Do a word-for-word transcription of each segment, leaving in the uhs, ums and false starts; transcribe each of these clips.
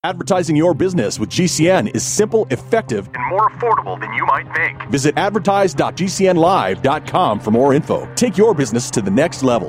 Advertising your business with G C N is simple, effective, and more affordable than you might think. Visit advertise dot g c n live dot com for more info. Take your business to the next level.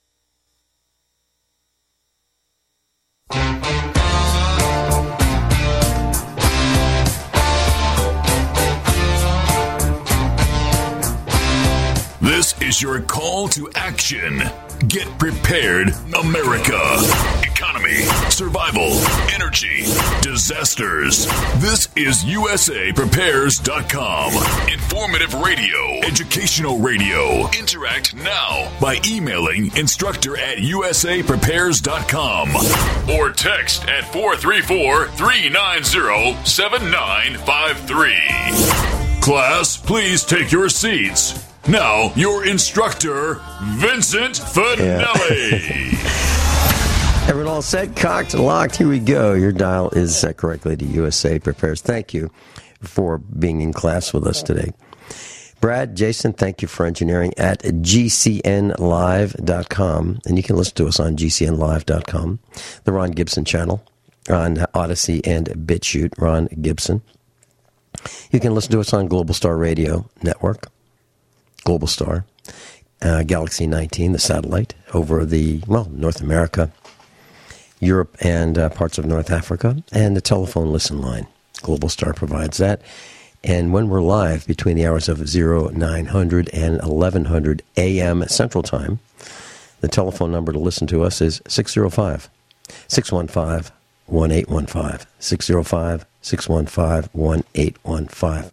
This is your call to action. Get prepared, America. Economy, survival, energy, disasters. This is U S A Prepares dot com. Informative radio, educational radio. Interact now by emailing instructor at U S A Prepares dot com or text at four three four, three nine zero, seven nine five three. Class, please take your seats. Now, your instructor, Vincent Finelli. Yeah. Everyone all set, cocked, locked. Here we go. Your dial is set correctly to U S A Prepares. Thank you for being in class with us today. Brad, Jason, thank you for engineering at G C N live dot com. And you can listen to us on G C N live dot com. The Ron Gibson channel on Odyssey and BitChute, Ron Gibson. You can listen to us on Global Star Radio Network. Global Star, uh, Galaxy nineteen, the satellite, over the, well, North America, Europe, and uh, parts of North Africa, and the telephone listen line. Global Star provides that. And when we're live between the hours of nine hundred and eleven hundred a.m. Central Time, the telephone number to listen to us is six oh five, six one five, one eight one five, six oh five, six one five, one eight one five.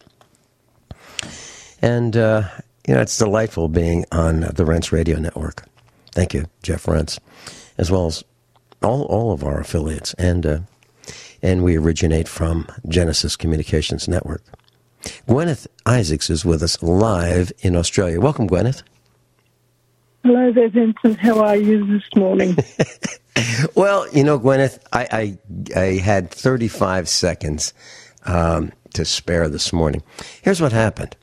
And, uh, you know, it's delightful being on the Rents Radio Network. Thank you, Jeff Rents, as well as all all of our affiliates. And uh, and we originate from Genesis Communications Network. Gwyneth Isaacs is with us live in Australia. Welcome, Gwyneth. Hello there, Vincent. How are you this morning? Well, you know, Gwyneth, I, I, I had thirty-five seconds um, to spare this morning. Here's what happened.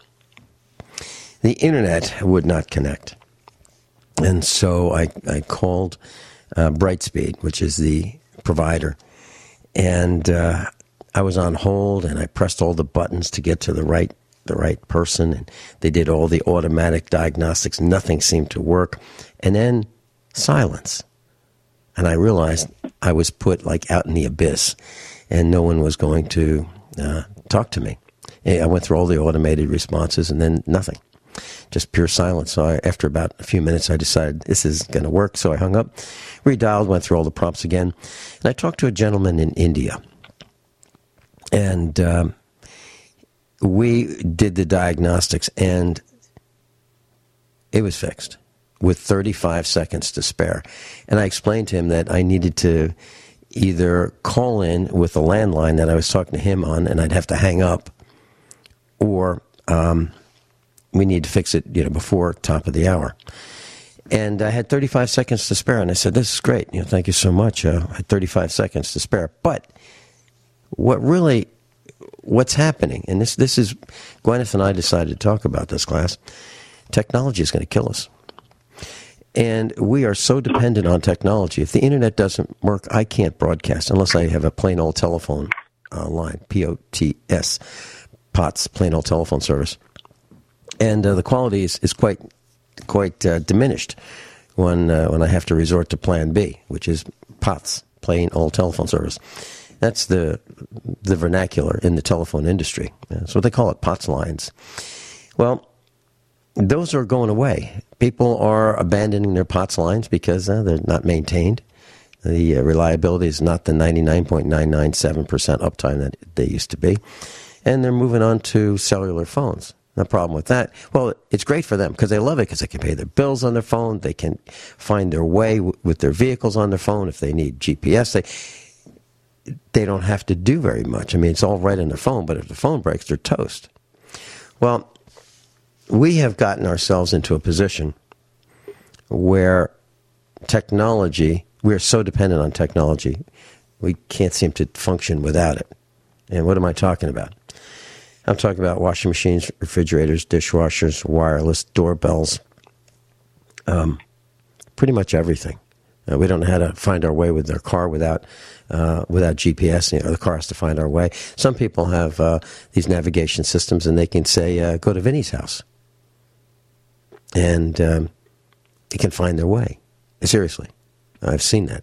The internet would not connect. And so I, I called uh, Brightspeed, which is the provider. And uh, I was on hold, and I pressed all the buttons to get to the right the right person. And they did all the automatic diagnostics. Nothing seemed to work. And then silence. And I realized I was put like out in the abyss, and no one was going to uh, talk to me. I went through all the automated responses, and then nothing. Just pure silence. So I, after about a few minutes, I decided this is going to work. So I hung up, redialed, went through all the prompts again. And I talked to a gentleman in India. And um, we did the diagnostics, and it was fixed with thirty-five seconds to spare. And I explained to him that I needed to either call in with the landline that I was talking to him on, and I'd have to hang up, or um, we need to fix it, you know, before top of the hour. And I had thirty-five seconds to spare, and I said, "This is great. You know, thank you so much. Uh, I had thirty-five seconds to spare." But what really, what's happening, and this this is, Gwyneth and I decided to talk about this, class. Technology is going to kill us. And we are so dependent on technology. If the internet doesn't work, I can't broadcast unless I have a plain old telephone uh, line, P O T S, P O T S, plain old telephone service. And uh, the quality is, is quite quite uh, diminished when uh, when I have to resort to Plan B, which is P O T S, plain old telephone service. That's the the vernacular in the telephone industry. That's what they call it, P O T S lines. Well, those are going away. People are abandoning their P O T S lines because uh, they're not maintained. The uh, reliability is not the ninety-nine point nine nine seven percent uptime that they used to be. And they're moving on to cellular phones. No problem with that. Well, it's great for them because they love it because they can pay their bills on their phone. They can find their way w- with their vehicles on their phone. If they need G P S, they they don't have to do very much. I mean, it's all right on their phone, but if the phone breaks, they're toast. Well, we have gotten ourselves into a position where technology, we're so dependent on technology, we can't seem to function without it. And what am I talking about? I'm talking about washing machines, refrigerators, dishwashers, wireless, doorbells, um, pretty much everything. Uh, we don't know how to find our way with our car without uh, without G P S. You know, the car has to find our way. Some people have uh, these navigation systems, and they can say, uh, "Go to Vinny's house," and um, they can find their way. Seriously, I've seen that.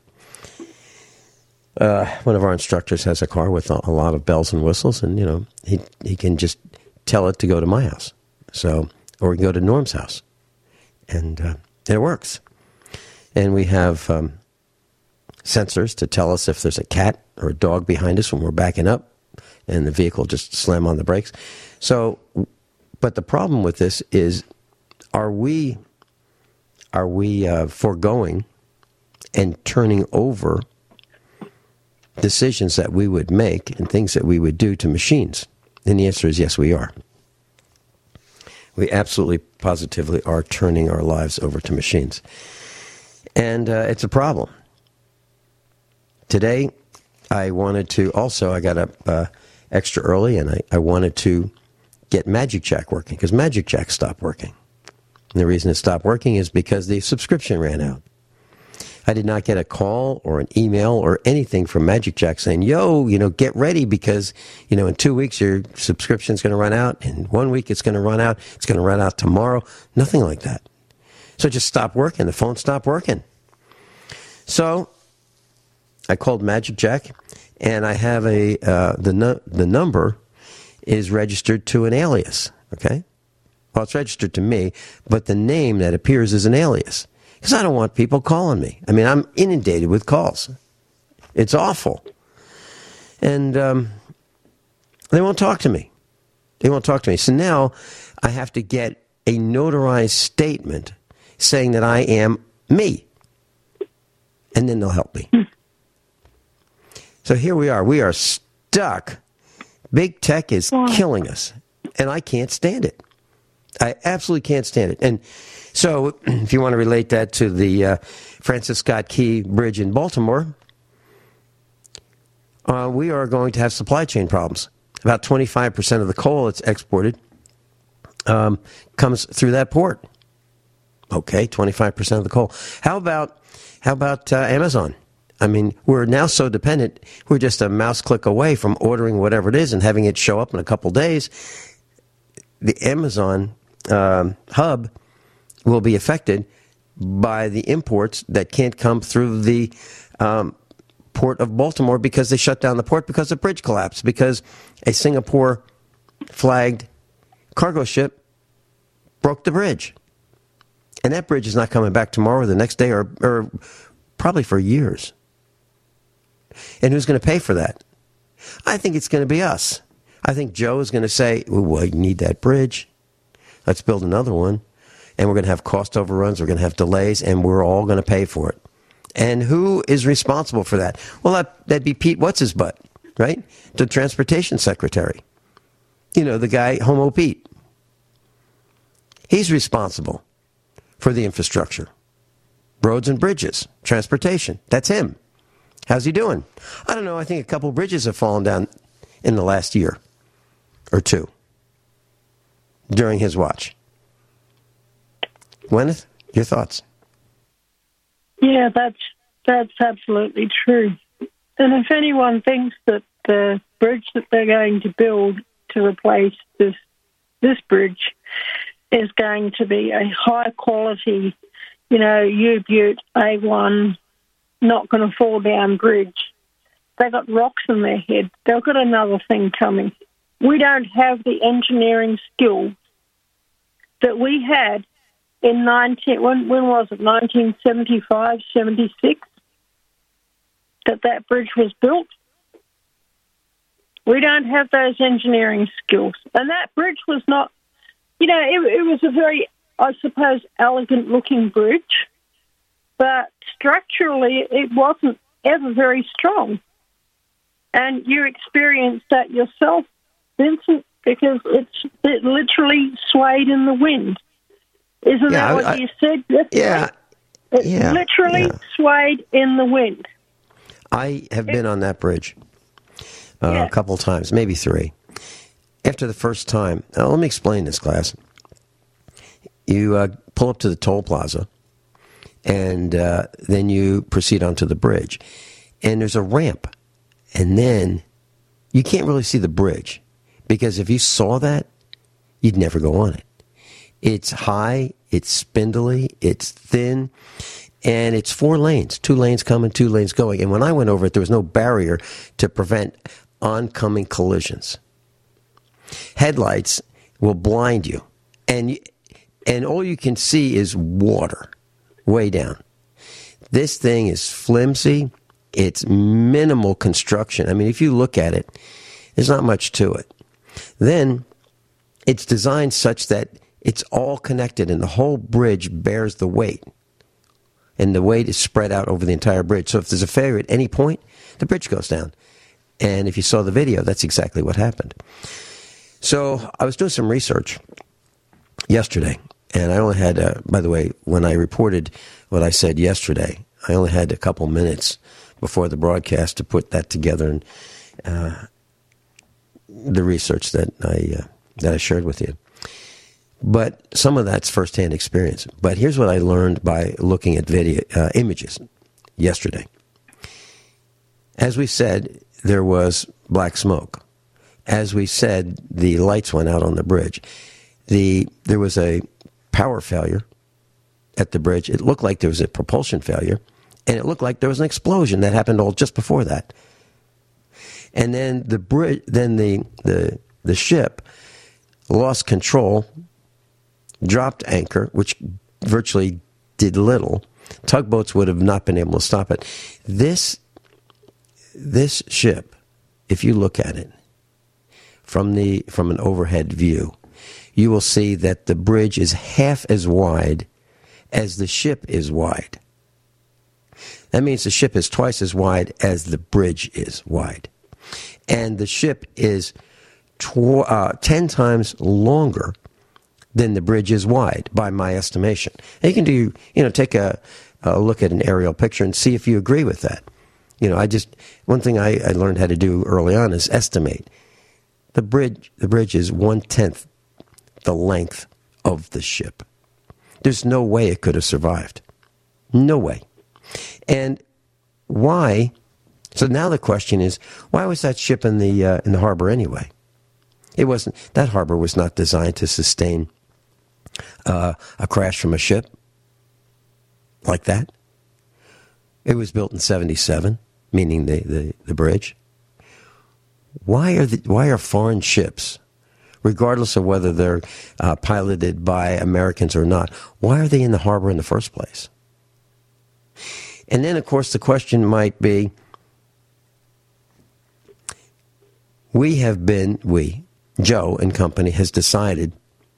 Uh, one of our instructors has a car with a, a lot of bells and whistles, and you know he he can just tell it to go to my house, so or we can go to Norm's house, and uh, it works. And we have um, sensors to tell us if there's a cat or a dog behind us when we're backing up, and the vehicle just slam on the brakes. So, but the problem with this is, are we are we uh, foregoing and turning over decisions that we would make and things that we would do to machines? And the answer is yes, we are. We absolutely, positively are turning our lives over to machines. And uh, it's a problem. Today, I wanted to, also, I got up uh, extra early, and I, I wanted to get Magic Jack working, because Magic Jack stopped working. And the reason it stopped working is because the subscription ran out. I did not get a call or an email or anything from Magic Jack saying, yo, you know, get ready because, you know, in two weeks your subscription's going to run out. In one week it's going to run out. It's going to run out tomorrow. Nothing like that. So it just stopped working. The phone stopped working. So I called Magic Jack, and I have a, uh, the, nu- the number is registered to an alias, okay? Well, it's registered to me, but the name that appears is an alias. Because I don't want people calling me. I mean, I'm inundated with calls. It's awful. And um, they won't talk to me. They won't talk to me. So now I have to get a notarized statement saying that I am me. And then they'll help me. So here we are. We are stuck. Big tech is killing us. And I can't stand it. I absolutely can't stand it. And so if you want to relate that to the uh, Francis Scott Key Bridge in Baltimore, uh, we are going to have supply chain problems. About twenty-five percent of the coal that's exported um, comes through that port. Okay, twenty-five percent of the coal. How about how about uh, Amazon? I mean, we're now so dependent, we're just a mouse click away from ordering whatever it is and having it show up in a couple days. The Amazon um, hub will be affected by the imports that can't come through the um, port of Baltimore because they shut down the port because the bridge collapsed, because a Singapore-flagged cargo ship broke the bridge. And that bridge is not coming back tomorrow or the next day or, or probably for years. And who's going to pay for that? I think it's going to be us. I think Joe is going to say, well, you need that bridge. Let's build another one. And we're going to have cost overruns, we're going to have delays, and we're all going to pay for it. And who is responsible for that? Well, that, that'd be Pete What's-His-Butt, right? The transportation secretary. You know, the guy, Homo Pete. He's responsible for the infrastructure. Roads and bridges, transportation. That's him. How's he doing? I don't know. I think a couple bridges have fallen down in the last year or two during his watch. Gwyneth, your thoughts? Yeah, that's that's absolutely true. And if anyone thinks that the bridge that they're going to build to replace this this bridge is going to be a high quality, you know, U-Butte A one, not going to fall down bridge, they've got rocks in their head. They've got another thing coming. We don't have the engineering skills that we had in nineteen when when was it nineteen seventy-five, seventy-six that that bridge was built. We don't have those engineering skills, and that bridge was not, you know, it, it was a very, I suppose, elegant looking bridge, but structurally it wasn't ever very strong. And you experienced that yourself, Vincent, because it's it literally swayed in the wind. Isn't yeah, that what I, you said yesterday? Yeah. It yeah, literally yeah. swayed in the wind. I have been on that bridge uh, yeah. a couple times, maybe three. After the first time, now let me explain this, class. You uh, pull up to the toll plaza, and uh, then you proceed onto the bridge. And there's a ramp, and then you can't really see the bridge, because if you saw that, you'd never go on it. It's high, it's spindly, it's thin, and it's four lanes, two lanes coming, two lanes going. And when I went over it, there was no barrier to prevent oncoming collisions. Headlights will blind you, and and all you can see is water way down. This thing is flimsy. It's minimal construction. I mean, if you look at it, there's not much to it. Then it's designed such that it's all connected, and the whole bridge bears the weight. And the weight is spread out over the entire bridge. So if there's a failure at any point, the bridge goes down. And if you saw the video, that's exactly what happened. So I was doing some research yesterday, and I only had, uh, by the way, when I reported what I said yesterday, I only had a couple minutes before the broadcast to put that together, and uh, the research that I uh, that I shared with you. But some of that's firsthand experience. But here's what I learned by looking at video uh, images yesterday. As we said, there was black smoke. As we said, the lights went out on the bridge. The there was a power failure at the bridge. It looked like there was a propulsion failure, and it looked like there was an explosion that happened all just before that. And then the bridge, then the the the ship lost control, dropped anchor, which virtually did little. Tugboats would have not been able to stop it. This this ship, if you look at it from the from an overhead view, you will see that the bridge is half as wide as the ship is wide. That means the ship is twice as wide as the bridge is wide. And the ship is tw- uh, ten times longer than the bridge is wide, by my estimation. And you can do, you know, take a, a look at an aerial picture and see if you agree with that. You know, I just, one thing I, I learned how to do early on is estimate. The bridge, the bridge is one-tenth the length of the ship. There's no way it could have survived. No way. And why? So now the question is, why was that ship in the uh, in the harbor anyway? It wasn't. That harbor was not designed to sustain uh, a crash from a ship like that. It was built in seventy-seven, meaning the, the, the bridge. Why are the, why are foreign ships, regardless of whether they're uh, piloted by Americans or not, why are they in the harbor in the first place? And then, of course, the question might be, we have been, we, Joe and company, has decided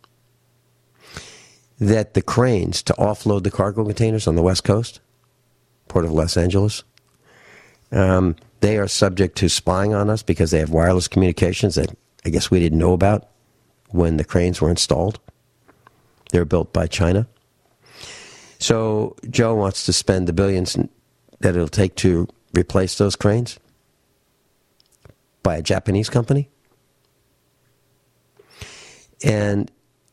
that the cranes to offload the cargo containers on the West Coast, Port of Los Angeles, um, they are subject to spying on us because they have wireless communications that I guess we didn't know about when the cranes were installed. They're built by China. So Joe wants to spend the billions that it'll take to replace those cranes by a Japanese company. And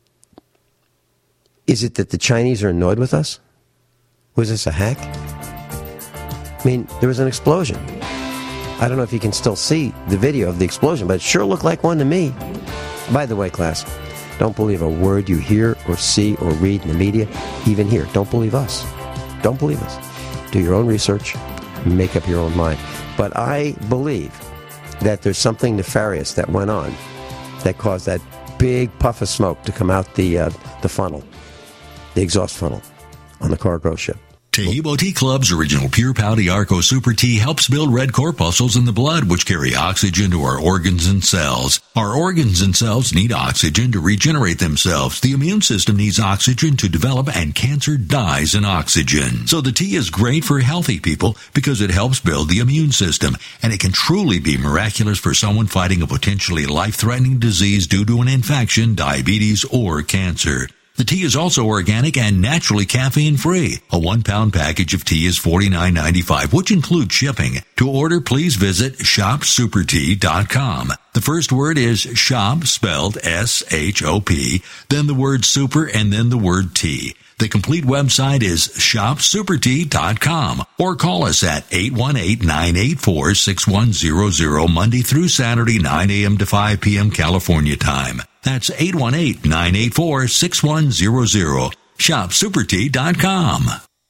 is it that the Chinese are annoyed with us? Was this a hack? I mean, there was an explosion. I don't know if you can still see the video of the explosion, but it sure looked like one to me. By the way, class, don't believe a word you hear or see or read in the media, even here. Don't believe us. Don't believe us. Do your own research, make up your own mind. But I believe that there's something nefarious that went on that caused that big puff of smoke to come out the uh, the funnel, the exhaust funnel on the cargo ship. Taheebo Tea Club's original Pure Pouty Arco Super Tea helps build red corpuscles in the blood, which carry oxygen to our organs and cells. Our organs and cells need oxygen to regenerate themselves. The immune system needs oxygen to develop, and cancer dies in oxygen. So the tea is great for healthy people because it helps build the immune system, and it can truly be miraculous for someone fighting a potentially life-threatening disease due to an infection, diabetes, or cancer. The tea is also organic and naturally caffeine-free. A one-pound package of tea is forty-nine ninety-five, which includes shipping. To order, please visit shop super tea dot com. The first word is shop, spelled S H O P, then the word super, and then the word tea. The complete website is shop super tea dot com or call us at eight one eight, nine eight four, six one zero zero Monday through Saturday, nine a.m. to five p.m. California time. That's eight one eight, nine eight four, six one zero zero. shop super tea dot com.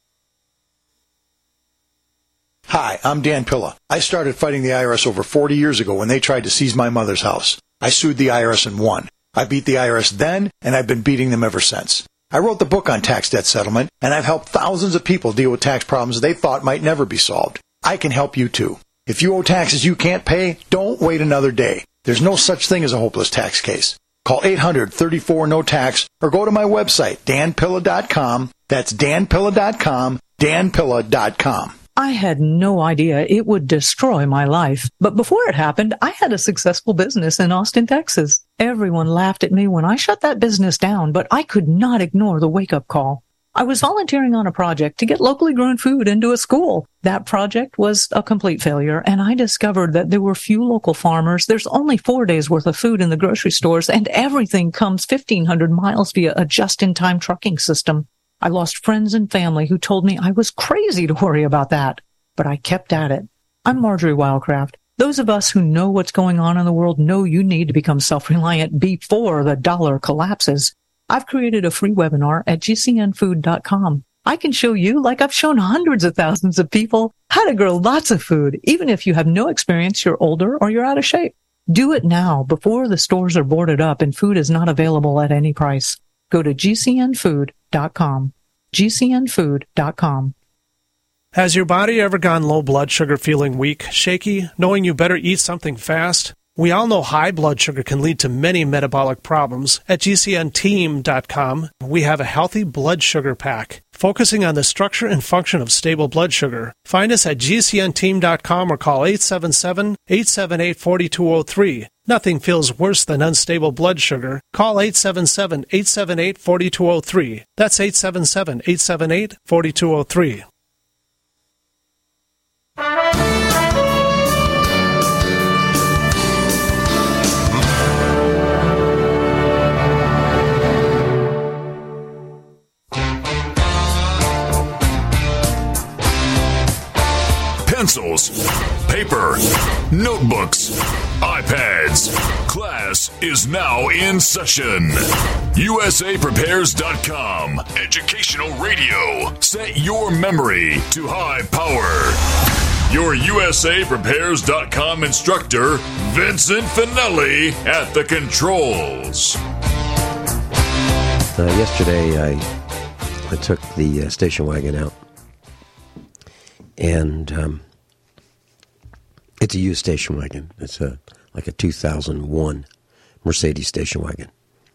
Hi, I'm Dan Pilla. I started fighting the I R S over forty years ago when they tried to seize my mother's house. I sued the I R S and won. I beat the I R S then, and I've been beating them ever since. I wrote the book on tax debt settlement, and I've helped thousands of people deal with tax problems they thought might never be solved. I can help you too. If you owe taxes you can't pay, don't wait another day. There's no such thing as a hopeless tax case. Call eight hundred, thirty-four, no tax or go to my website, dan pilla dot com. That's dan pilla dot com, dan pilla dot com. I had no idea it would destroy my life. But before it happened, I had a successful business in Austin, Texas. Everyone laughed at me when I shut that business down, but I could not ignore the wake-up call. I was volunteering on a project to get locally grown food into a school. That project was a complete failure, and I discovered that there were few local farmers. There's only four days worth of food in the grocery stores, and everything comes fifteen hundred miles via a just-in-time trucking system. I lost friends and family who told me I was crazy to worry about that, but I kept at it. I'm Marjorie Wildcraft. Those of us who know what's going on in the world know you need to become self-reliant before the dollar collapses. I've created a free webinar at g c n food dot com. I can show you, like I've shown hundreds of thousands of people, how to grow lots of food, even if you have no experience, you're older, or you're out of shape. Do it now before the stores are boarded up and food is not available at any price. Go to g c n food dot com. g c n food dot com. Has your body ever gone low blood sugar, feeling weak, shaky, knowing you better eat something fast? We all know high blood sugar can lead to many metabolic problems. At g c n team dot com, we have a healthy blood sugar pack, focusing on the structure and function of stable blood sugar. Find us at g c n team dot com or call eight seven seven, eight seven eight, four two zero three. Nothing feels worse than unstable blood sugar. Call eight seven seven, eight seven eight, four two zero three. That's eight seven seven, eight seven eight, four two zero three. Pencils, paper, notebooks, iPads. Class is now in session. U S A prepares dot com. Educational radio. Set your memory to high power. Your U S A prepares dot com instructor, Vincent Finelli, at the controls. Uh, yesterday, I I took the uh, station wagon out. And um, it's a used station wagon. It's a like a two thousand one Mercedes station wagon.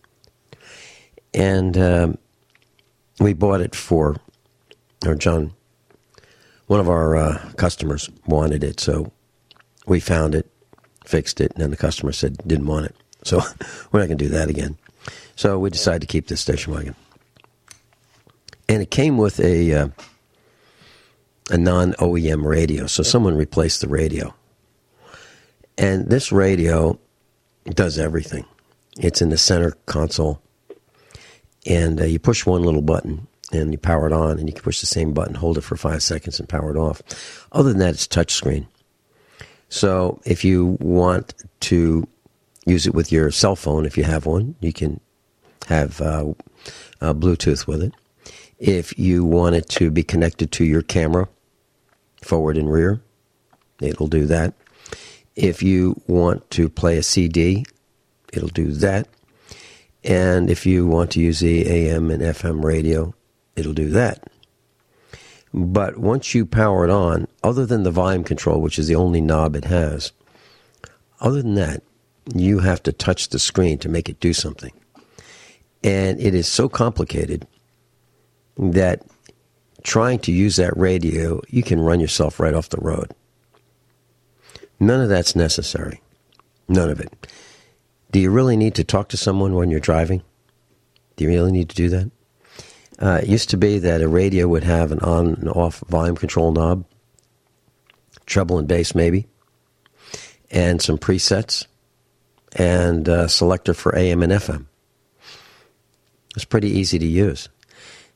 And um, we bought it for, or John, one of our uh, customers wanted it, so we found it, fixed it, and then the customer said didn't want it. So we're not going to do that again. So we decided to keep this station wagon. And it came with a... Uh, a non-O E M radio, so someone replaced the radio. And this radio does everything. It's in the center console, and uh, you push one little button, and you power it on, and you can push the same button, hold it for five seconds, and power it off. Other than that, it's touchscreen. So if you want to use it with your cell phone, if you have one, you can have uh, uh, Bluetooth with it. If you want it to be connected to your camera, forward and rear, it'll do that. If you want to play a C D, it'll do that. And if you want to use the A M and F M radio, it'll do that. But once you power it on, other than the volume control, which is the only knob it has, other than that, you have to touch the screen to make it do something. And it is so complicated that trying to use that radio, you can run yourself right off the road. None of that's necessary. None of it. Do you really need to talk to someone when you're driving? Do you really need to do that? Uh, it used to be that a radio would have an on and off volume control knob, treble and bass maybe, and some presets, and a selector for A M and F M. It's pretty easy to use.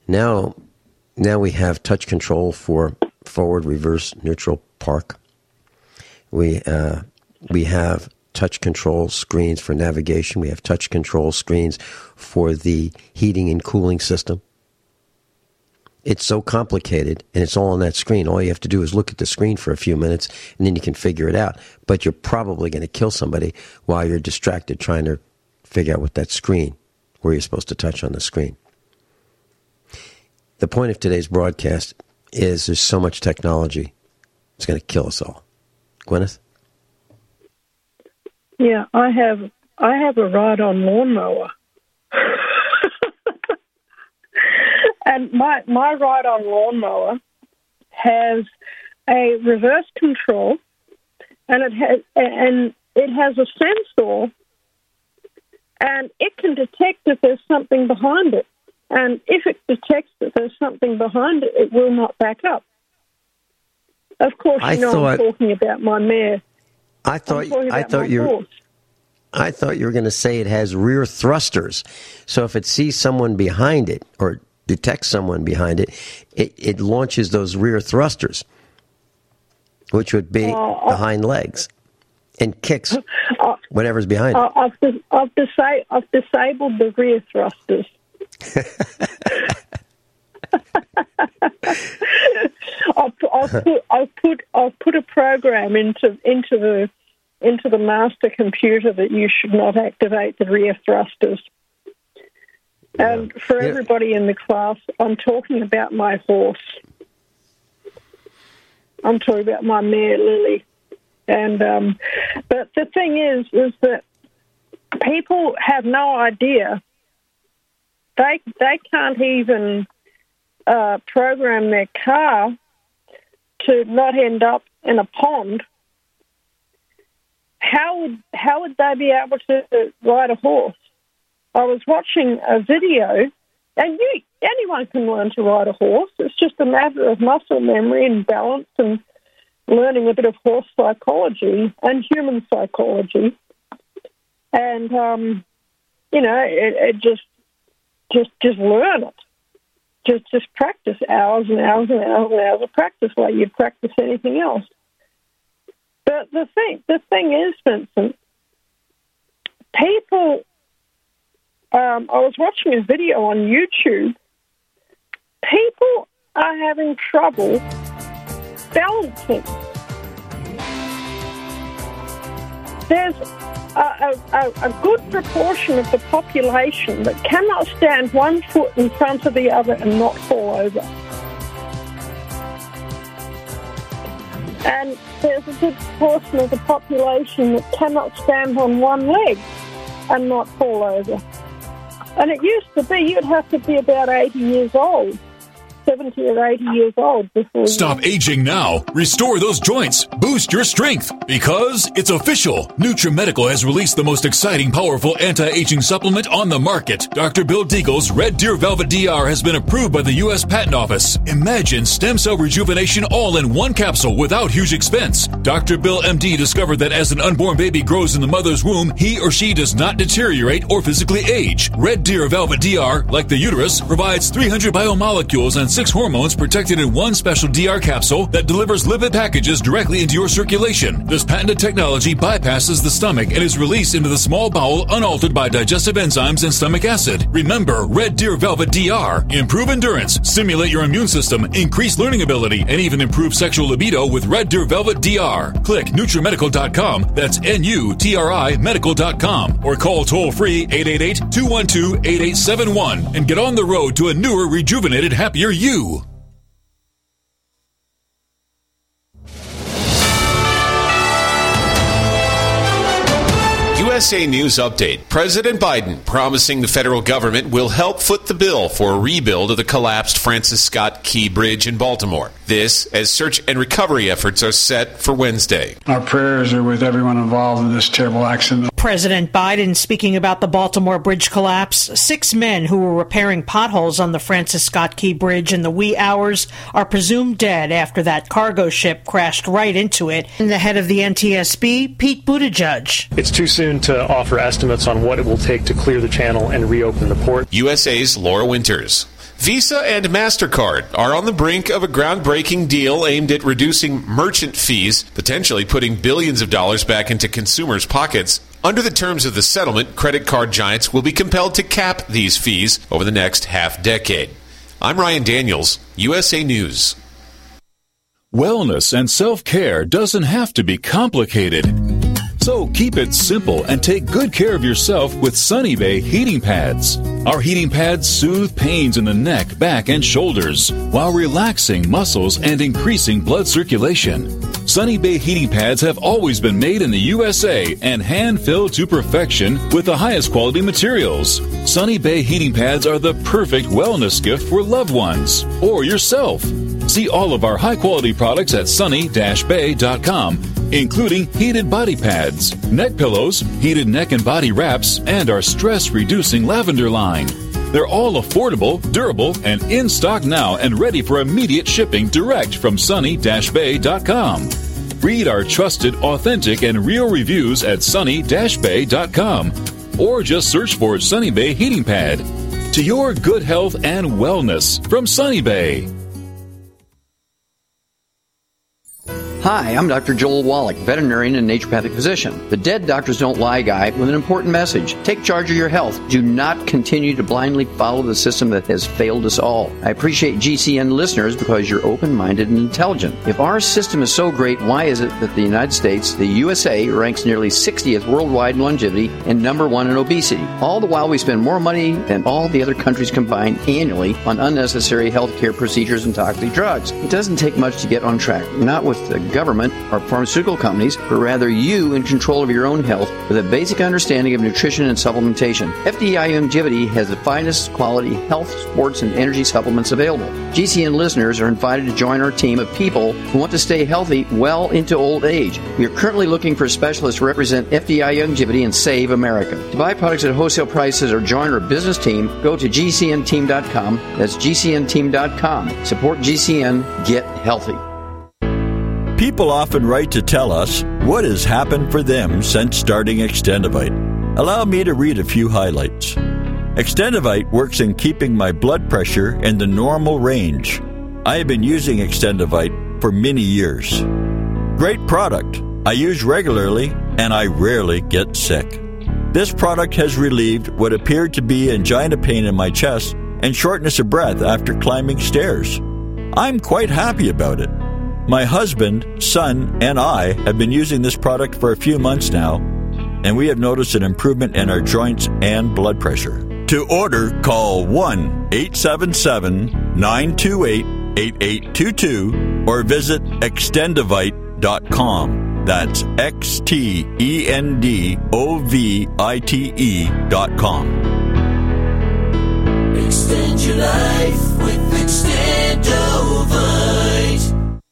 Now, now we have touch control for forward, reverse, neutral, park. We uh, we have touch control screens for navigation. We have touch control screens for the heating and cooling system. It's so complicated, and it's all on that screen. All you have to do is look at the screen for a few minutes, and then you can figure it out. But you're probably going to kill somebody while you're distracted trying to figure out what that screen, where you're supposed to touch on the screen. The point of today's broadcast is there's so much technology, it's going to kill us all. Gwyneth? Yeah, I have I have a ride-on lawnmower. And my, my ride-on lawnmower has a reverse control, and it has and it has a sensor, and it can detect if there's something behind it. And if it detects that there's something behind it, it will not back up. Of course, you I know thought, I'm talking about my mare. I thought I thought you I thought you were going to say it has rear thrusters. So if it sees someone behind it or detects someone behind it, it, it launches those rear thrusters, which would be uh, the hind legs, and kicks uh, whatever's behind uh, it. I've, dis- I've, disa- I've disabled the rear thrusters. I've, I've put I've put I've put a program into into the into the master computer that you should not activate the rear thrusters. And yeah. for yeah. everybody in the class, I'm talking about my horse. I'm talking about my mare Lily. And um, but the thing is, is that people have no idea. They they can't even uh, program their car to not end up in a pond. How would how would they be able to ride a horse? I was watching a video, and you, anyone can learn to ride a horse. It's just a matter of muscle memory and balance and learning a bit of horse psychology and human psychology. And, um, you know, it, it just, just, just learn it. Just, just practice hours and hours and hours and hours of practice like you'd practice anything else. But the thing, the thing is, Vincent, people... Um, I was watching a video on YouTube. People are having trouble balancing. There's a, a, a good proportion of the population that cannot stand one foot in front of the other and not fall over. And there's a good portion of the population that cannot stand on one leg and not fall over. And it used to be you'd have to be about eighty years old, seventy or eighty years old before. Stop you... aging now. Restore those joints. Boost your strength. Because it's official. NutriMedical has released the most exciting, powerful anti-aging supplement on the market. Doctor Bill Deagle's Red Deer Velvet D R has been approved by the U S Patent Office. Imagine stem cell rejuvenation all in one capsule without huge expense. Doctor Bill M D discovered that as an unborn baby grows in the mother's womb, he or she does not deteriorate or physically age. Red Deer Velvet D R, like the uterus, provides three hundred biomolecules and six hormones protected in one special D R capsule that delivers lipid packages directly into your circulation. This patented technology bypasses the stomach and is released into the small bowel unaltered by digestive enzymes and stomach acid. Remember, Red Deer Velvet D R. Improve endurance, stimulate your immune system, increase learning ability, and even improve sexual libido with Red Deer Velvet D R. Click NutriMedical dot com, that's N U T R I medical dot com, or call toll-free eight eight eight, two one two, eight eight seven one and get on the road to a newer, rejuvenated, happier you. U S A News Update. President Biden promising the federal government will help foot the bill for a rebuild of the collapsed Francis Scott Key Bridge in Baltimore. This as search and recovery efforts are set for Wednesday. Our prayers are with everyone involved in this terrible accident. President Biden speaking about the Baltimore Bridge collapse. Six men who were repairing potholes on the Francis Scott Key Bridge in the wee hours are presumed dead after that cargo ship crashed right into it. And the head of the N T S B, Pete Buttigieg. It's too soon to offer estimates on what it will take to clear the channel and reopen the port. U S A's Laura Winters. Visa and MasterCard are on the brink of a groundbreaking deal aimed at reducing merchant fees, potentially putting billions of dollars back into consumers' pockets. Under the terms of the settlement, credit card giants will be compelled to cap these fees over the next half-decade. I'm Ryan Daniels, U S A News. Wellness and self-care doesn't have to be complicated. So keep it simple and take good care of yourself with Sunny Bay heating pads. Our heating pads soothe pains in the neck, back, and shoulders while relaxing muscles and increasing blood circulation. Sunny Bay heating pads have always been made in the U S A and hand-filled to perfection with the highest quality materials. Sunny Bay heating pads are the perfect wellness gift for loved ones or yourself. See all of our high-quality products at sunny dash bay dot com, including heated body pads, neck pillows, heated neck and body wraps, and our stress-reducing lavender line. They're all affordable, durable, and in stock now and ready for immediate shipping direct from sunny dash bay dot com. Read our trusted, authentic, and real reviews at sunny dash bay dot com or just search for Sunny Bay Heating Pad. To your good health and wellness from Sunny Bay. Hi, I'm Doctor Joel Wallach, veterinarian and naturopathic physician. The Dead Doctors Don't Lie guy with an important message. Take charge of your health. Do not continue to blindly follow the system that has failed us all. I appreciate G C N listeners because you're open-minded and intelligent. If our system is so great, why is it that the United States, the U S A, ranks nearly sixtieth worldwide in longevity and number one in obesity? All the while we spend more money than all the other countries combined annually on unnecessary healthcare procedures and toxic drugs. It doesn't take much to get on track. Not with the government or pharmaceutical companies, but rather you in control of your own health with a basic understanding of nutrition and supplementation. F D I Longevity has the finest quality health, sports, and energy supplements available. G C N listeners are invited to join our team of people who want to stay healthy well into old age. We are currently looking for specialists to represent F D I Longevity and Save America. To buy products at wholesale prices or join our business team, go to G C N team dot com. That's G C N team dot com. Support G C N. Get healthy. People often write to tell us what has happened for them since starting Extendivite. Allow me to read a few highlights. Extendivite works in keeping my blood pressure in the normal range. I have been using Extendivite for many years. Great product. I use regularly and I rarely get sick. This product has relieved what appeared to be angina pain in my chest and shortness of breath after climbing stairs. I'm quite happy about it. My husband, son, and I have been using this product for a few months now, and we have noticed an improvement in our joints and blood pressure. To order, call one eight seven seven, nine two eight, eight eight two two or visit extendivite dot com. That's X T E N D O V I T E dot com. Extend your life with Extendivite.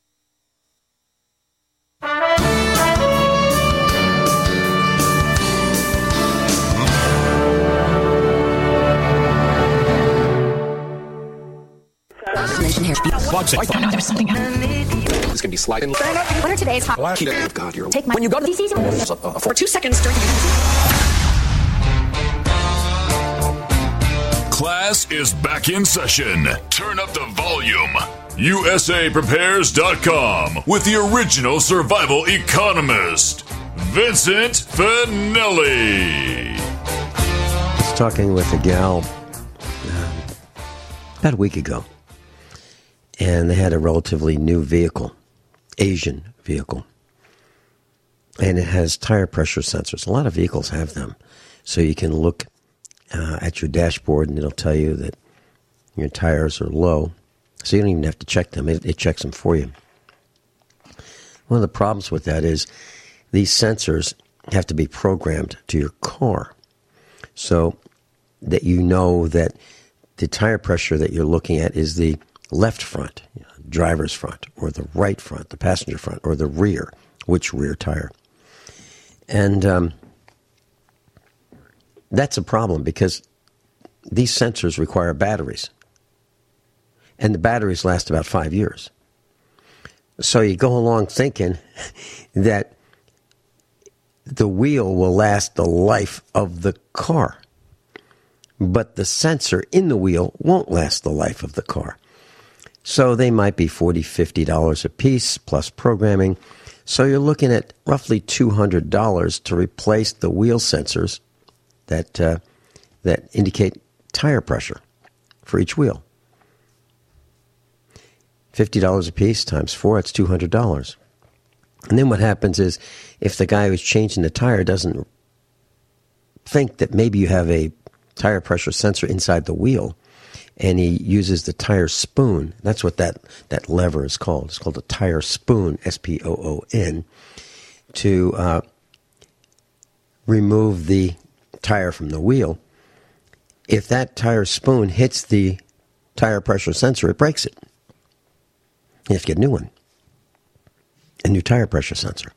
There's something It's gonna be sliding. What are today's hot? Oh, God, you're take my when you go to the D C for two seconds during. Class is back in session. Turn up the volume. U S A prepares dot com with the original survival economist, Vincent Finelli. I was talking with a gal uh, about a week ago, and they had a relatively new vehicle, Asian vehicle, and it has tire pressure sensors. A lot of vehicles have them, so you can look uh, at your dashboard and it'll tell you that your tires are low, so you don't even have to check them. It, it checks them for you. One of the problems with that is these sensors have to be programmed to your car so that you know that the tire pressure that you're looking at is the left front, you know, driver's front, or the right front, the passenger front, or the rear, which rear tire. And um, that's a problem because these sensors require batteries. And the batteries last about five years. So you go along thinking that the wheel will last the life of the car. but the sensor in the wheel won't last the life of the car. So they might be forty dollars, fifty dollars a piece plus programming. So you're looking at roughly two hundred dollars to replace the wheel sensors that uh, that indicate tire pressure for each wheel. fifty dollars a piece times four, that's two hundred dollars. And then what happens is, if the guy who's changing the tire doesn't think that maybe you have a tire pressure sensor inside the wheel, and he uses the tire spoon, that's what that, that lever is called. It's called a tire spoon, S P O O N, to uh, remove the tire from the wheel. If that tire spoon hits the tire pressure sensor, it breaks it. You have to get a new one, a new tire pressure sensor.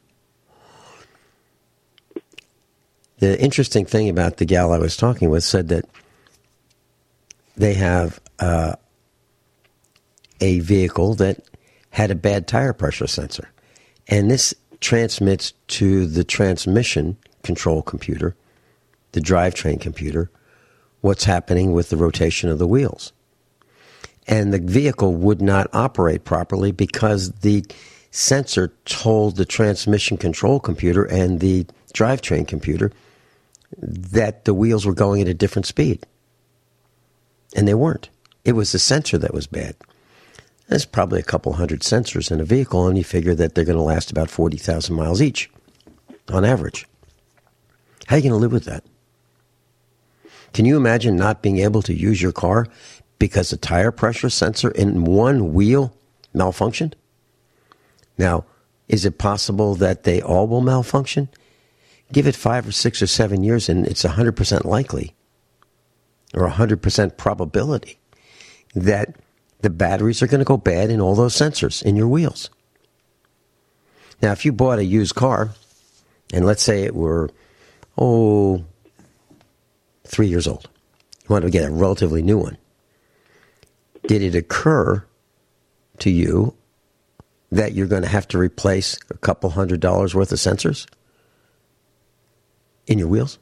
The interesting thing about the gal I was talking with said that they have uh, a vehicle that had a bad tire pressure sensor, and this transmits to the transmission control computer, the drivetrain computer, what's happening with the rotation of the wheels. And the vehicle would not operate properly because the sensor told the transmission control computer and the drivetrain computer that the wheels were going at a different speed. And they weren't. It was the sensor that was bad. There's probably a couple hundred sensors in a vehicle, and you figure that they're going to last about forty thousand miles each, on average. How are you going to live with that? Can you imagine not being able to use your car because the tire pressure sensor in one wheel malfunctioned? Now, is it possible that they all will malfunction? Give it five or six or seven years and it's one hundred percent likely, or one hundred percent probability, that the batteries are going to go bad in all those sensors in your wheels. Now, if you bought a used car, and let's say it were, oh, three years old, you wanted to get a relatively new one, did it occur to you that you're going to have to replace a couple hundred dollars worth of sensors in your wheels?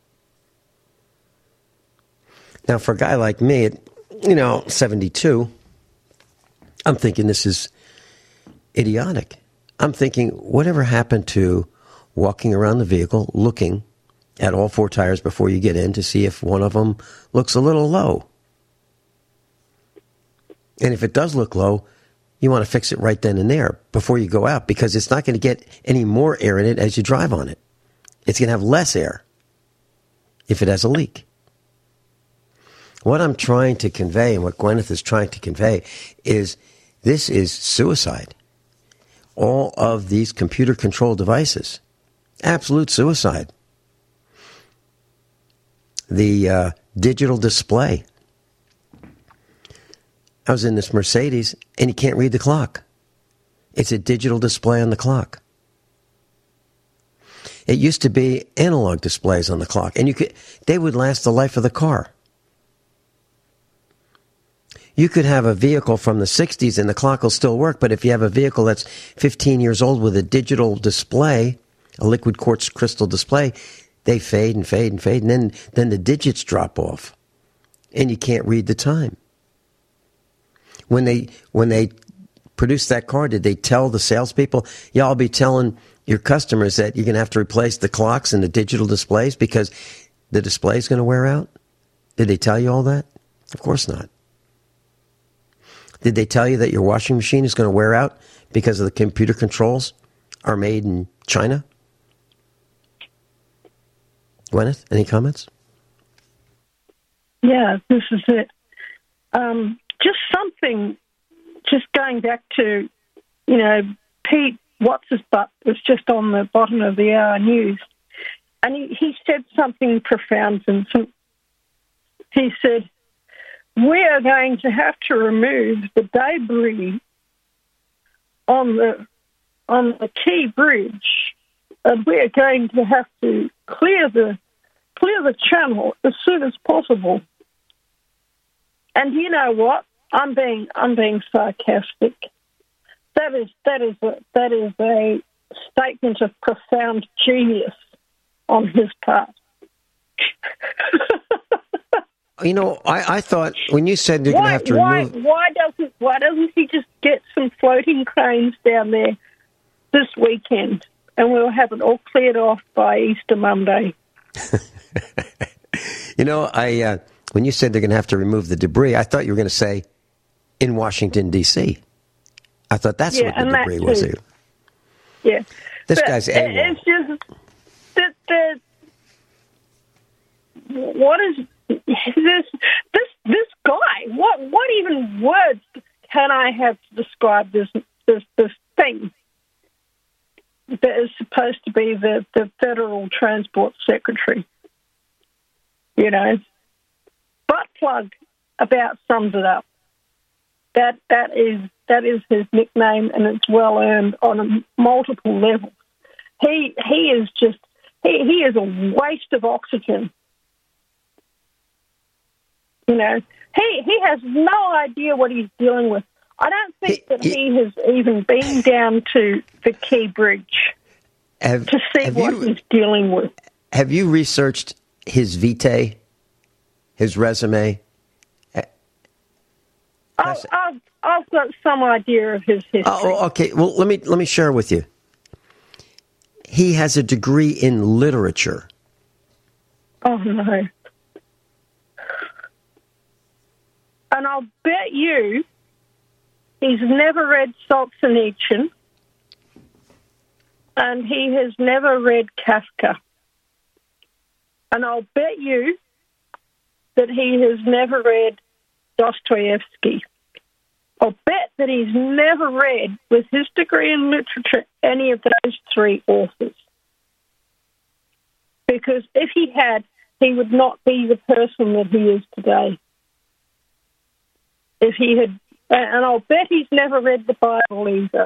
Now, for a guy like me, at, you know, seventy-two, I'm thinking this is idiotic. I'm thinking, whatever happened to walking around the vehicle, looking at all four tires before you get in to see if one of them looks a little low? And if it does look low, you want to fix it right then and there before you go out, because it's not going to get any more air in it as you drive on it. It's going to have less air if it has a leak. What I'm trying to convey, and what Gwyneth is trying to convey, is this is suicide. All of these computer-controlled devices, absolute suicide. The uh, digital display. I was in this Mercedes, and you can't read the clock. It's a digital display on the clock. It used to be analog displays on the clock, and you could they would last the life of the car. You could have a vehicle from the sixties and the clock will still work, but if you have a vehicle that's fifteen years old with a digital display, a liquid quartz crystal display, they fade and fade and fade, and then, then the digits drop off, and you can't read the time. When they when they produced that car, did they tell the salespeople, yeah, I'll be telling your customers that you're going to have to replace the clocks and the digital displays because the display is going to wear out? Did they tell you all that? Of course not. Did they tell you that your washing machine is going to wear out because of the computer controls are made in China? Gwyneth, any comments? Yeah, this is it. Um, just something, just going back to, you know, Pete What's-His-Butt was just on the bottom of the hour news, and he, he said something profound, Vincent. He said, we are going to have to remove the debris on the on the Key Bridge, and we are going to have to clear the clear the channel as soon as possible. And you know what? I'm being I'm being sarcastic. That is that is a, that is a statement of profound genius on his part. You know, I, I thought when you said they're going to have to why, remove... Why doesn't, why doesn't he just get some floating cranes down there this weekend, and we'll have it all cleared off by Easter Monday? You know, I uh, when you said they're going to have to remove the debris, I thought you were going to say in Washington, D C I thought that's yeah, what the and debris that was. too. Yeah. This but guy's AWOL. It's just that the what is this this this guy? What what even words can I have to describe this this this thing that is supposed to be the, the Federal Transport Secretary? You know, butt plug about sums it up. That that is that is his nickname, and it's well earned on a multiple levels. He he is just he, he is a waste of oxygen. You know, he he has no idea what he's dealing with. I don't think that he has even been down to the Key Bridge have, to see what you, he's dealing with. Have you researched his vitae, his resume? I've, I've, I've got some idea of his history. Oh, okay. Well, let me let me share with you. He has a degree in literature. Oh no! And I'll bet you he's never read Solzhenitsyn, and he has never read Kafka. And I'll bet you that he has never read Dostoevsky. I'll bet that he's never read, with his degree in literature, any of those three authors. Because if he had, he would not be the person that he is today. If he had, and I'll bet he's never read the Bible either.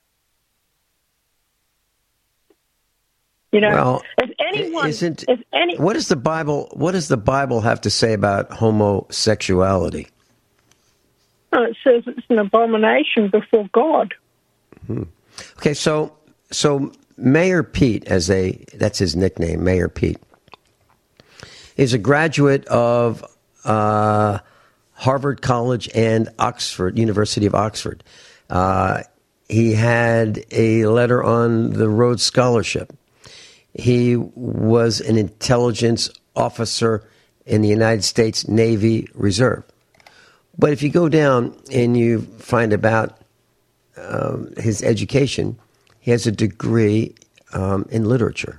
You know, well, if anyone, isn't, if any, what does the Bible? What does the Bible have to say about homosexuality? It says it's an abomination before God. Hmm. Okay, so so Mayor Pete, as a that's his nickname, Mayor Pete, is a graduate of uh, Harvard College and Oxford, University of Oxford. Uh, he had a letter on the Rhodes Scholarship. He was an intelligence officer in the United States Navy Reserve. But if you go down and you find about um, his education, he has a degree um, in literature.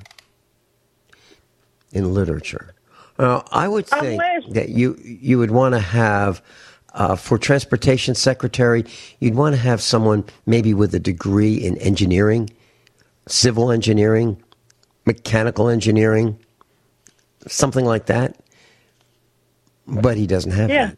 In literature. Now, I would think that you you would want to have, uh, for transportation secretary, you'd want to have someone maybe with a degree in engineering, civil engineering, mechanical engineering, something like that. But he doesn't have yeah. that.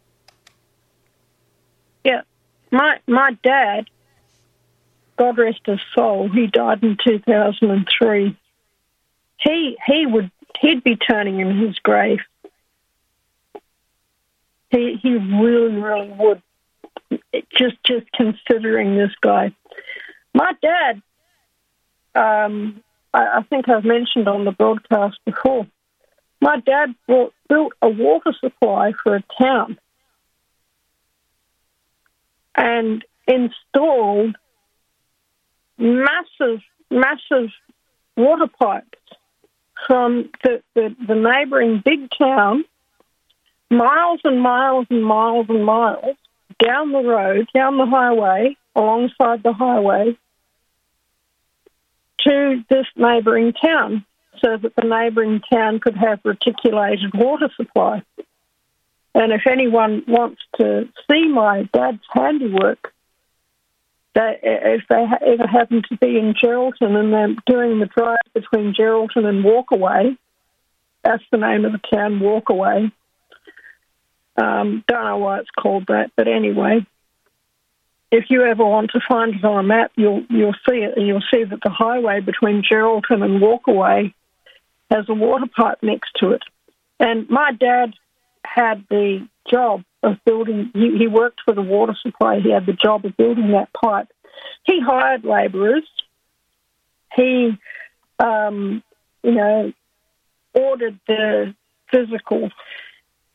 Yeah, my my dad, God rest his soul, he died in two thousand three. He he would he'd be turning in his grave. He he really really would. Just just considering this guy, my dad. Um, I, I think I've mentioned on the broadcast before. My dad brought, built a water supply for a town. And installed massive, massive water pipes from the, the, the neighbouring big town, miles and miles and miles and miles, down the road, down the highway, alongside the highway, to this neighbouring town, so that the neighbouring town could have reticulated water supply. And if anyone wants to see my dad's handiwork, they, if they ever happen to be in Geraldton and they're doing the drive between Geraldton and Walkaway, that's the name of the town, Walkaway. Um, don't know why it's called that, but anyway, if you ever want to find it on a map, you'll you'll see it, and you'll see that the highway between Geraldton and Walkaway has a water pipe next to it. And my dad had the job of building, he, he worked for the water supply, he had the job of building that pipe. He hired labourers, he, um, you know, ordered the physical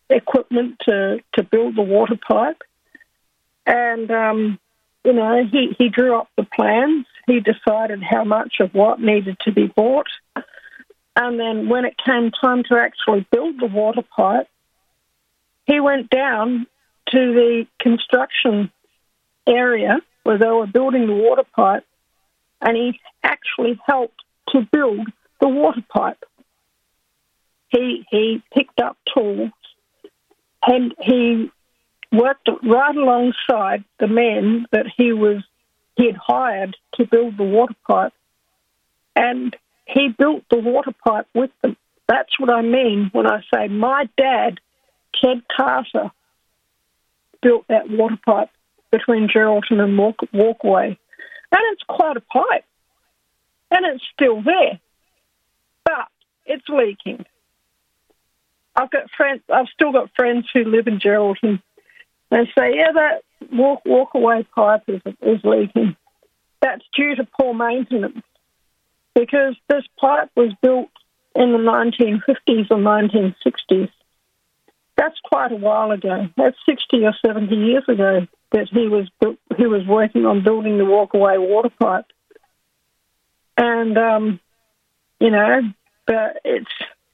equipment to, to build the water pipe. And, um, you know, he, he drew up the plans. He decided how much of what needed to be bought. And then when it came time to actually build the water pipe, he went down to the construction area where they were building the water pipe, and he actually helped to build the water pipe. He he picked up tools, and he worked right alongside the men that he was he had hired to build the water pipe, and he built the water pipe with them. That's what I mean when I say my dad, Ted Carter, built that water pipe between Geraldton and Walk- Walkway. And it's quite a pipe. And it's still there. But it's leaking. I've got friends, I've still got friends who live in Geraldton. They say, yeah, that walk, Walkway pipe is, is leaking. That's due to poor maintenance. Because this pipe was built in the nineteen fifties or nineteen sixties. That's quite a while ago. That's sixty or seventy years ago that he was he was working on building the Walkway water pipe. And, um, you know, but it's,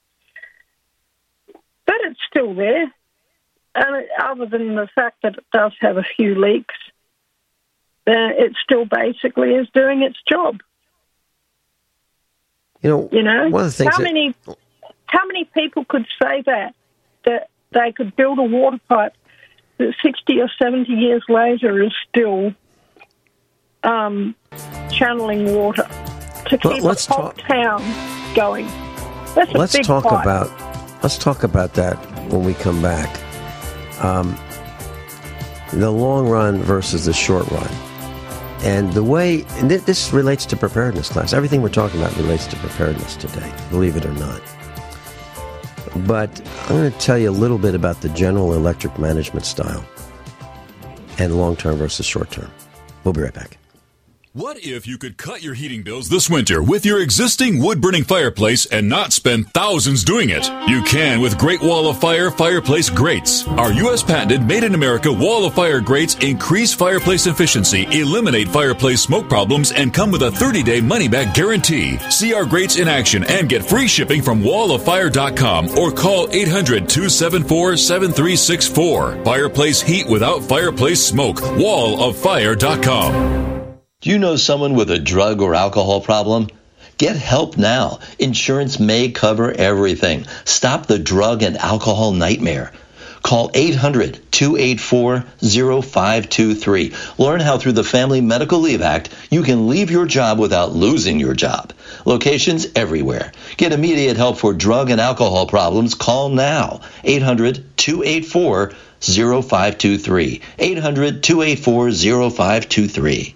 but it's still there. And it, other than the fact that it does have a few leaks, uh, it still basically is doing its job. You know, you know, one of the things how that, many how many people could say that that they could build a water pipe that sixty or seventy years later is still um, channeling water to keep well, let's a whole talk, town going? That's a let's big talk pipe. about let's talk about that when we come back. Um, the long run versus the short run. And the way, and this relates to preparedness class. Everything we're talking about relates to preparedness today, believe it or not. But I'm going to tell you a little bit about the General Electric management style and long-term versus short-term. We'll be right back. What if you could cut your heating bills this winter with your existing wood-burning fireplace and not spend thousands doing it? You can with Great Wall of Fire fireplace grates. Our U S patented made-in-America Wall of Fire grates increase fireplace efficiency, eliminate fireplace smoke problems, and come with a thirty-day money-back guarantee. See our grates in action and get free shipping from wall of fire dot com or call eight hundred, two seven four, seven three six four. Fireplace heat without fireplace smoke. wall of fire dot com. Do you know someone with a drug or alcohol problem? Get help now. Insurance may cover everything. Stop the drug and alcohol nightmare. Call eight hundred, two eight four, zero five two three. Learn how through the Family Medical Leave Act you can leave your job without losing your job. Locations everywhere. Get immediate help for drug and alcohol problems. Call now. eight hundred, two eight four, zero five two three. eight hundred, two eight four, zero five two three.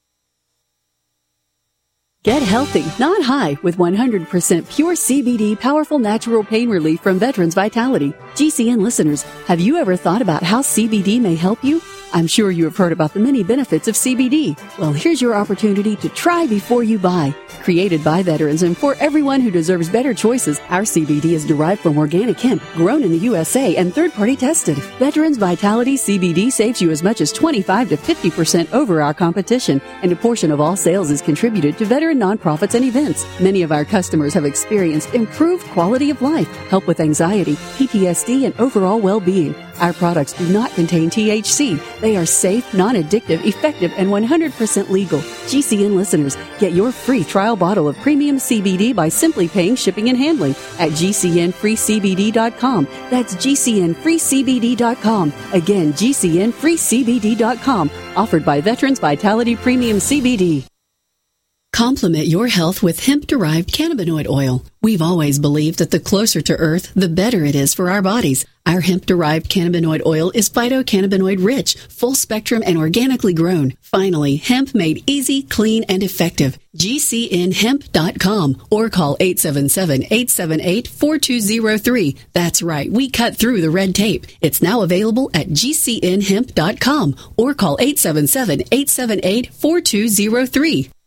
Get healthy, not high, with one hundred percent pure C B D powerful natural pain relief from Veterans Vitality. G C N listeners, have you ever thought about how C B D may help you? I'm sure you have heard about the many benefits of C B D. Well, here's your opportunity to try before you buy. Created by veterans and for everyone who deserves better choices, our C B D is derived from organic hemp, grown in the U S A and third-party tested. Veterans Vitality C B D saves you as much as twenty-five to fifty percent over our competition, and a portion of all sales is contributed to veteran nonprofits and events. Many of our customers have experienced improved quality of life, help with anxiety, P T S D, and overall well-being. Our products do not contain T H C. They are safe, non-addictive, effective, and one hundred percent legal. G C N listeners, get your free trial bottle of premium C B D by simply paying shipping and handling at G C N free C B D dot com. That's G C N free C B D dot com. Again, G C N free C B D dot com. Offered by Veterans Vitality Premium C B D. Complement your health with hemp-derived cannabinoid oil. We've always believed that the closer to Earth, the better it is for our bodies. Our hemp-derived cannabinoid oil is phytocannabinoid-rich, full-spectrum, and organically grown. Finally, hemp made easy, clean, and effective. G C N hemp dot com or call eight seven seven, eight seven eight, four two zero three. That's right, we cut through the red tape. It's now available at G C N hemp dot com or call eight seven seven, eight seven eight, four two zero three.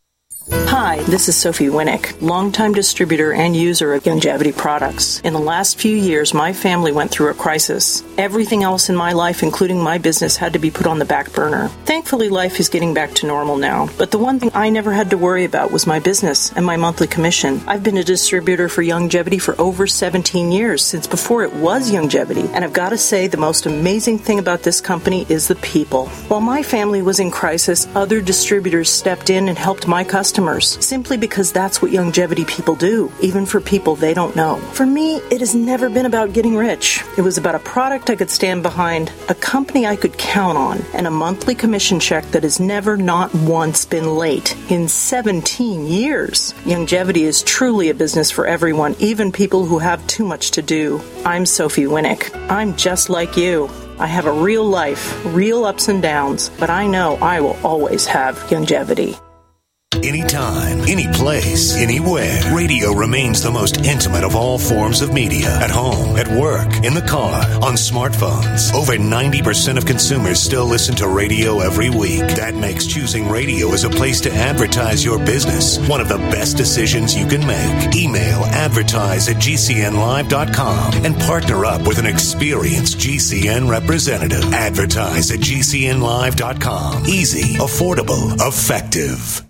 Hi, this is Sophie Winnick, longtime distributor and user of Youngevity products. In the last few years, my family went through a crisis. Everything else in my life, including my business, had to be put on the back burner. Thankfully, life is getting back to normal now. But the one thing I never had to worry about was my business and my monthly commission. I've been a distributor for Youngevity for over seventeen years, since before it was Youngevity. And I've got to say, the most amazing thing about this company is the people. While my family was in crisis, other distributors stepped in and helped my customers. Simply because that's what Youngevity people do, even for people they don't know. For me, it has never been about getting rich. It was about a product I could stand behind, a company I could count on, and a monthly commission check that has never, not once, been late in seventeen years. Youngevity is truly a business for everyone, even people who have too much to do. I'm Sophie Winnick. I'm just like you. I have a real life, real ups and downs, but I know I will always have Youngevity. Anytime, any place, anywhere. Radio remains the most intimate of all forms of media. At home, at work, in the car, on smartphones. Over ninety percent of consumers still listen to radio every week. That makes choosing radio as a place to advertise your business one of the best decisions you can make. Email advertise at G C N live dot com and partner up with an experienced G C N representative. Advertise at G C N live dot com. Easy, affordable, effective.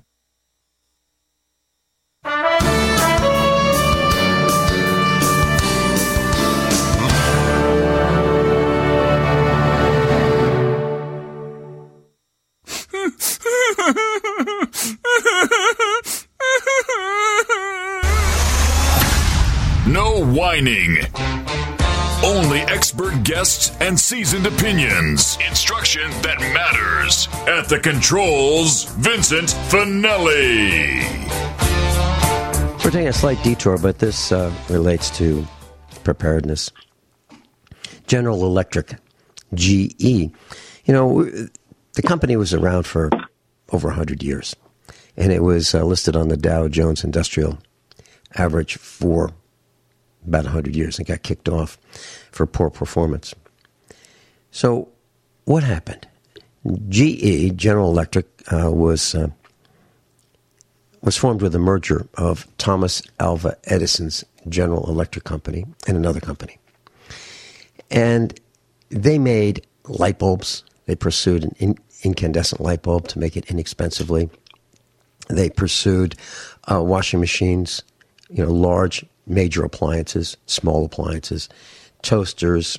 No whining. Only expert guests and seasoned opinions. Instruction that matters. At the controls, Vincent Finelli. We're taking a slight detour, but this uh, relates to preparedness. General Electric, G E. You know, the company was around for over one hundred years, and it was uh, listed on the Dow Jones Industrial Average for about one hundred years and got kicked off for poor performance. So what happened? G E, General Electric, uh, was uh, was formed with a merger of Thomas Alva Edison's General Electric Company and another company. And they made light bulbs. They pursued an in- incandescent light bulb to make it inexpensively. They pursued uh, washing machines, you know, large major appliances, small appliances, toasters,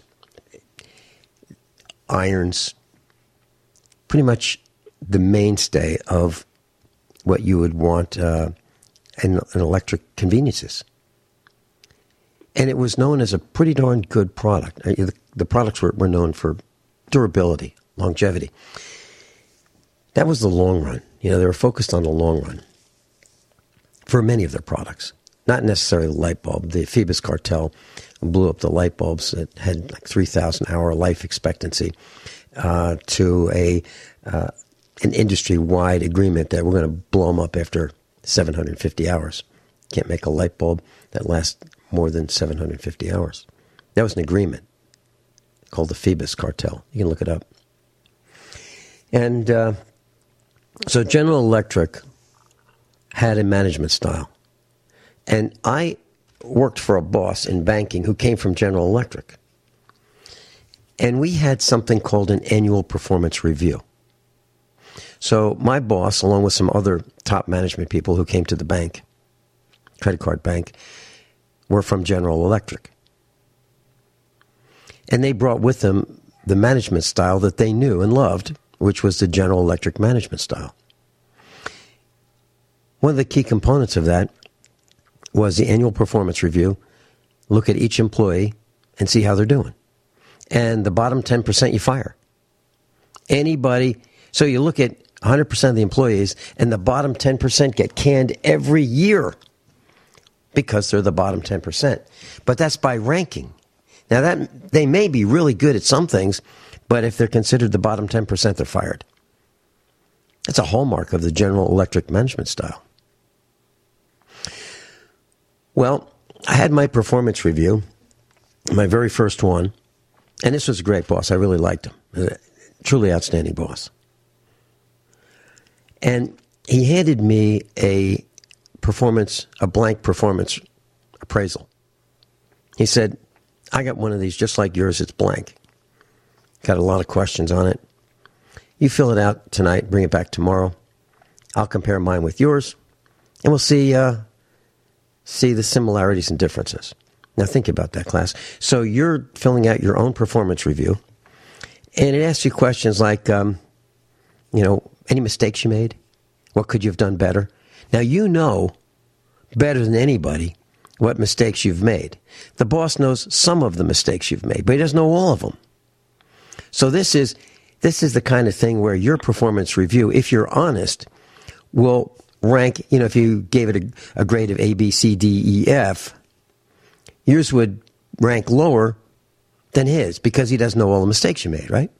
irons, pretty much the mainstay of what you would want uh, in, in electric conveniences. And it was known as a pretty darn good product. The, the products were, were known for durability, longevity. That was the long run. You know, they were focused on the long run for many of their products. Not necessarily the light bulb. The Phoebus cartel blew up the light bulbs that had like three thousand hour life expectancy uh, to a uh, an industry-wide agreement that we're going to blow them up after seven hundred fifty hours. Can't make a light bulb that lasts more than seven hundred fifty hours. That was an agreement called the Phoebus cartel. You can look it up. And uh, so General Electric had a management style. And I worked for a boss in banking who came from General Electric. And we had something called an annual performance review. So my boss, along with some other top management people who came to the bank, credit card bank, were from General Electric. And they brought with them the management style that they knew and loved, which was the General Electric management style. One of the key components of that was the annual performance review, look at each employee and see how they're doing. And the bottom ten percent you fire. Anybody, so you look at one hundred percent of the employees and the bottom ten percent get canned every year because they're the bottom ten percent. But that's by ranking. Now that they may be really good at some things, but if they're considered the bottom ten percent, they're fired. That's a hallmark of the General Electric management style. Well, I had my performance review, my very first one, and this was a great boss. I really liked him. A truly outstanding boss. And he handed me a performance, a blank performance appraisal. He said, I got one of these just like yours. It's blank. Got a lot of questions on it. You fill it out tonight, bring it back tomorrow. I'll compare mine with yours, and we'll see uh, see the similarities and differences. Now think about that, class. So you're filling out your own performance review, and it asks you questions like, um, you know, any mistakes you made? What could you have done better? Now you know better than anybody what mistakes you've made. The boss knows some of the mistakes you've made, but he doesn't know all of them. So this is this is the kind of thing where your performance review, if you're honest, will rank, you know, if you gave it a, a grade of A, B, C, D, E, F, yours would rank lower than his because he doesn't know all the mistakes you made, right?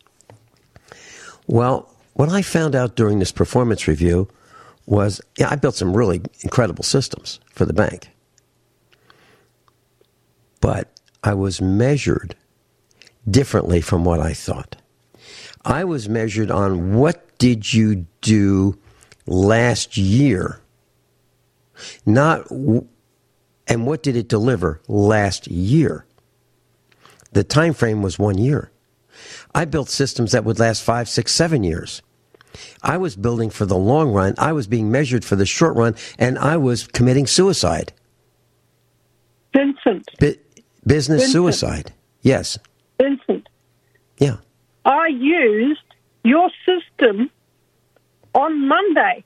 Well, what I found out during this performance review was, yeah, I built some really incredible systems for the bank. But I was measured differently from what I thought. I was measured on what did you do last year, not w- and what did it deliver last year. The time frame was one year. I built systems that would last five, six, seven years. I was building for the long run. I was being measured for the short run, and I was committing suicide. Vincent. Bu- business Vincent. suicide. Yes. Vincent. Yeah. I used your system on Monday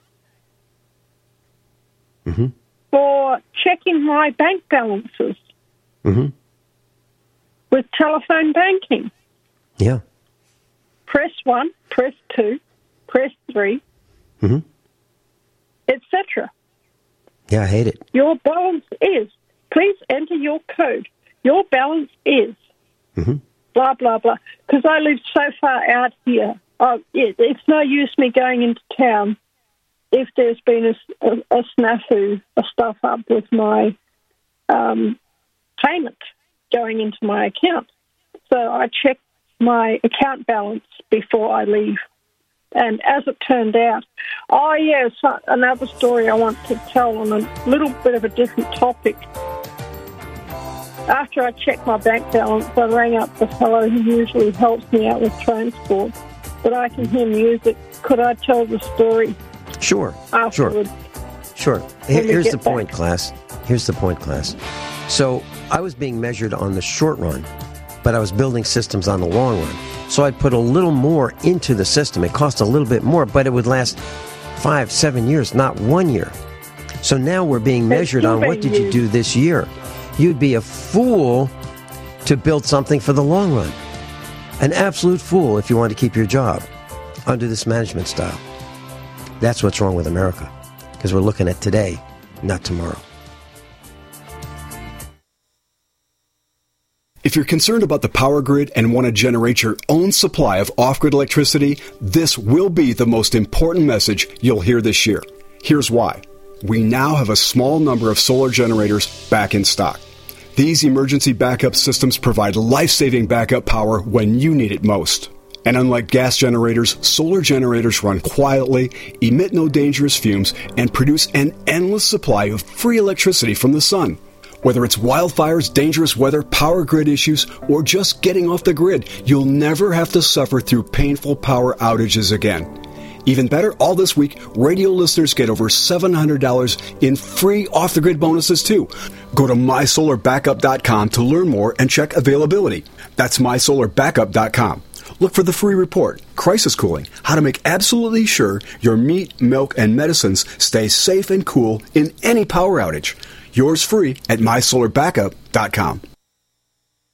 mm-hmm. for checking my bank balances mm-hmm. with telephone banking. Yeah. Press one, press two, press three, mm-hmm. et cetera. Yeah, I hate it. Your balance is, please enter your code. Your balance is, mm-hmm. blah, blah, blah. Because I live so far out here, oh, it, it's no use me going into town if there's been a, a, a snafu, a stuff up with my um, payment going into my account. So I check my account balance before I leave. And as it turned out, oh, yes, another story I want to tell on a little bit of a different topic. After I checked my bank balance, I rang up the fellow who usually helps me out with transport, but I can hear music. Could I tell the story? Sure. Afterwards? Sure. Sure. Here, here's the point, back. class. Here's the point, class. So I was being measured on the short run, but I was building systems on the long run. So I'd put a little more into the system. It cost a little bit more, but it would last five, seven years, not one year. So now we're being measured on what did you do this year. You'd be a fool to build something for the long run. An absolute fool if you want to keep your job under this management style. That's what's wrong with America, because we're looking at today, not tomorrow. If you're concerned about the power grid and want to generate your own supply of off-grid electricity, this will be the most important message you'll hear this year. Here's why. We now have a small number of solar generators back in stock. These emergency backup systems provide life-saving backup power when you need it most. And unlike gas generators, solar generators run quietly, emit no dangerous fumes, and produce an endless supply of free electricity from the sun. Whether it's wildfires, dangerous weather, power grid issues, or just getting off the grid, you'll never have to suffer through painful power outages again. Even better, all this week, radio listeners get over seven hundred dollars in free off-the-grid bonuses, too. Go to my solar backup dot com to learn more and check availability. That's my solar backup dot com. Look for the free report, Crisis Cooling, how to make absolutely sure your meat, milk, and medicines stay safe and cool in any power outage. Yours free at my solar backup dot com.